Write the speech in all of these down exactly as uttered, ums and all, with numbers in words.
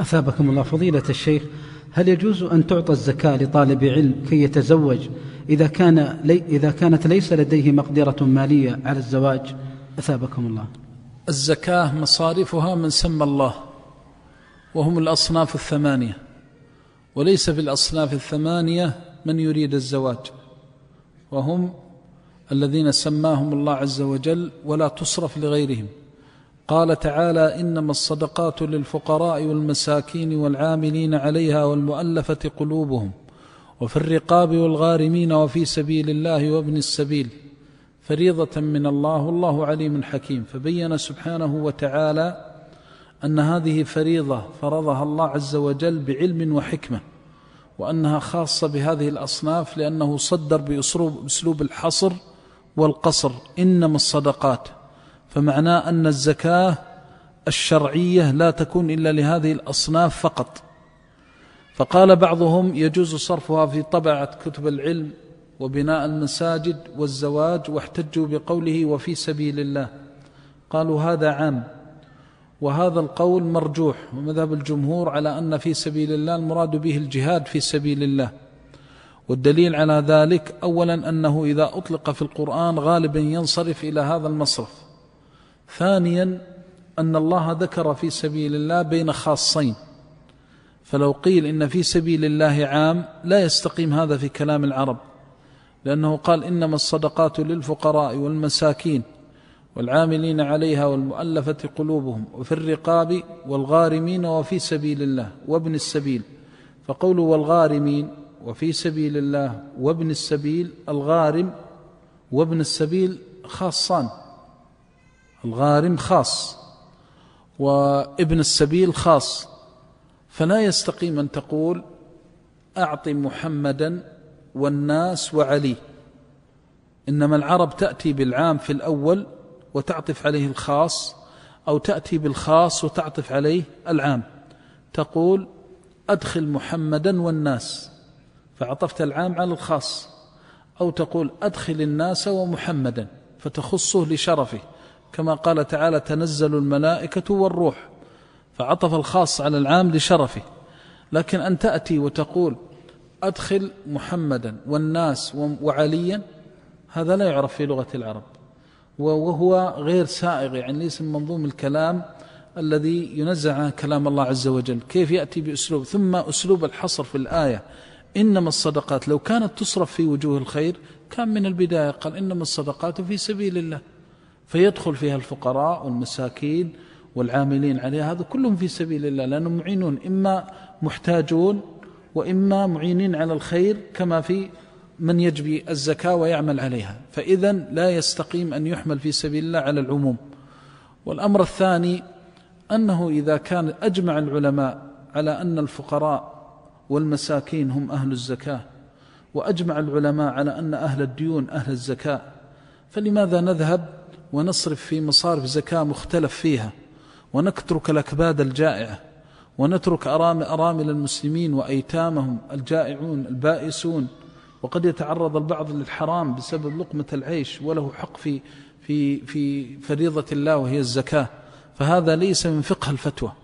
أثابكم الله فضيلة الشيخ، هل يجوز أن تعطى الزكاة لطالب علم كي يتزوج إذا, كان لي إذا كانت ليس لديه مقدرة مالية على الزواج؟ أثابكم الله. الزكاة مصارفها من سمى الله، وهم الأصناف الثمانية، وليس في الأصناف الثمانية من يريد الزواج، وهم الذين سماهم الله عز وجل ولا تصرف لغيرهم. قال تعالى: إنما الصدقات للفقراء والمساكين والعاملين عليها والمؤلفة قلوبهم وفي الرقاب والغارمين وفي سبيل الله وابن السبيل فريضة من الله والله عليم حكيم. فبين سبحانه وتعالى أن هذه فريضة فرضها الله عز وجل بعلم وحكمة، وأنها خاصة بهذه الأصناف لأنه صدر بأسلوب الحصر والقصر: إنما الصدقات، فمعناه أن الزكاة الشرعية لا تكون إلا لهذه الأصناف فقط. فقال بعضهم يجوز صرفها في طبعة كتب العلم وبناء المساجد والزواج، واحتجوا بقوله وفي سبيل الله، قالوا هذا عام، وهذا القول مرجوح، ومذهب الجمهور على أن في سبيل الله المراد به الجهاد في سبيل الله. والدليل على ذلك أولا أنه إذا أطلق في القرآن غالبا ينصرف إلى هذا المصرف. ثانيا أن الله ذكر في سبيل الله بين خاصين، فلو قيل إن في سبيل الله عام لا يستقيم هذا في كلام العرب، لأنه قال: إنما الصدقات للفقراء والمساكين والعاملين عليها والمؤلفة قلوبهم وفي الرقاب والغارمين وفي سبيل الله وابن السبيل. فقوله والغارمين وفي سبيل الله وابن السبيل، الغارم وابن السبيل خاصان، الغارم خاص وابن السبيل خاص، فلا يستقيم أن تقول أعط محمدا والناس وعلي. إنما العرب تأتي بالعام في الأول وتعطف عليه الخاص، أو تأتي بالخاص وتعطف عليه العام، تقول أدخل محمدا والناس فعطفت العام على الخاص، أو تقول أدخل الناس ومحمدا فتخصه لشرفه، كما قال تعالى: تنزل الملائكة والروح، فعطف الخاص على العام لشرفه. لكن أن تأتي وتقول أدخل محمدا والناس وعليا، هذا لا يعرف في لغة العرب، وهو غير سائغ، يعني ليس من منظوم الكلام الذي ينزع عن كلام الله عز وجل. كيف يأتي بأسلوب؟ ثم أسلوب الحصر في الآية إنما الصدقات، لو كانت تصرف في وجوه الخير كان من البداية قال إنما الصدقات في سبيل الله، فيدخل فيها الفقراء والمساكين والعاملين عليها، هذا كلهم في سبيل الله، لأنهم معينون، إما محتاجون وإما معينين على الخير، كما في من يجبي الزكاة ويعمل عليها. فإذا لا يستقيم أن يحمل في سبيل الله على العموم. والأمر الثاني أنه إذا كان أجمع العلماء على أن الفقراء والمساكين هم أهل الزكاة، وأجمع العلماء على أن أهل الديون أهل الزكاة، فلماذا نذهب ونصرف في مصارف زكاة مختلف فيها، ونترك الأكباد الجائعة، ونترك أرامل المسلمين وأيتامهم الجائعون البائسون، وقد يتعرض البعض للحرام بسبب لقمة العيش وله حق في في في فريضة الله وهي الزكاة. فهذا ليس من فقه الفتوى،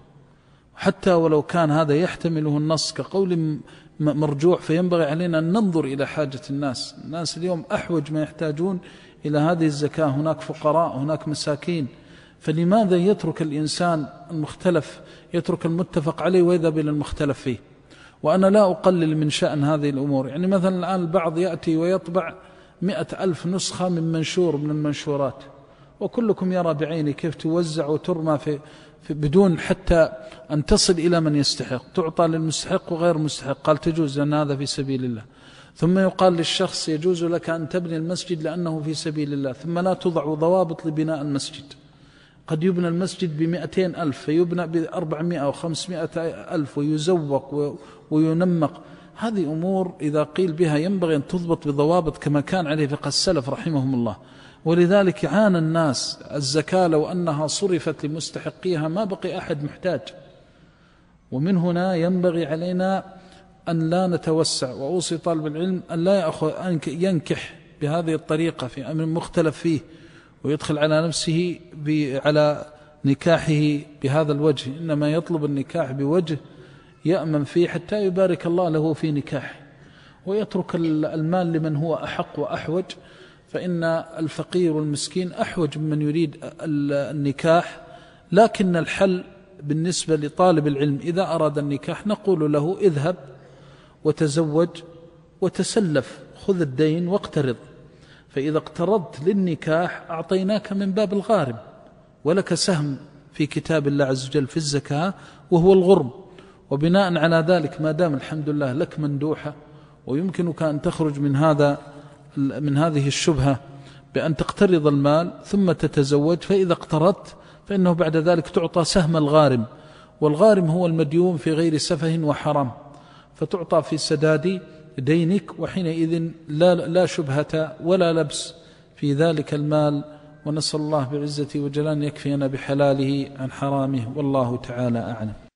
حتى ولو كان هذا يحتمله النص كقول مرجوع، فينبغي علينا أن ننظر إلى حاجة الناس. الناس اليوم أحوج ما يحتاجون إلى هذه الزكاة، هناك فقراء هناك مساكين، فلماذا يترك الإنسان المختلف، يترك المتفق عليه ويذهب إلى المختلف فيه؟ وأنا لا أقلل من شأن هذه الأمور. يعني مثلا الآن البعض يأتي ويطبع مئة ألف نسخة من منشور من المنشورات، وكلكم يرى بعينه كيف توزع وترمى في, في بدون حتى أن تصل إلى من يستحق، تعطى للمستحق وغير مستحق، قال تجوز لأن هذا في سبيل الله. ثم يقال للشخص يجوز لك أن تبني المسجد لأنه في سبيل الله، ثم لا تضع ضوابط لبناء المسجد. قد يبنى المسجد بمئتين ألف فيبنى بأربعمائة وخمسمائة ألف ويزوق وينمق. هذه أمور إذا قيل بها ينبغي أن تضبط بضوابط كما كان عليه فقه السلف رحمهم الله. ولذلك عانى الناس. الزكاة لو أنها صرفت لمستحقيها ما بقي أحد محتاج. ومن هنا ينبغي علينا أن لا نتوسع، وأوصي طالب العلم أن لا يأخذ ينكح بهذه الطريقة في أمر مختلف فيه، ويدخل على نفسه على نكاحه بهذا الوجه، إنما يطلب النكاح بوجه يأمن فيه حتى يبارك الله له في نكاحه، ويترك المال لمن هو أحق وأحوج، فإن الفقير والمسكين أحوج ممن يريد النكاح. لكن الحل بالنسبة لطالب العلم إذا أراد النكاح نقول له اذهب وتزوج وتسلف، خذ الدين واقترض، فإذا اقترضت للنكاح أعطيناك من باب الغارم، ولك سهم في كتاب الله عز وجل في الزكاة وهو الغرم. وبناء على ذلك ما دام الحمد لله لك مندوحة ويمكنك أن تخرج من هذا من هذه الشبهة بأن تقترض المال ثم تتزوج، فإذا اقترضت فإنه بعد ذلك تعطى سهم الغارم، والغارم هو المديون في غير سفه وحرام، فتعطى في سداد دينك، وحينئذ لا, لا شبهة ولا لبس في ذلك المال. ونسأل الله بعزته وجلاله يكفينا بحلاله عن حرامه، والله تعالى أعلم.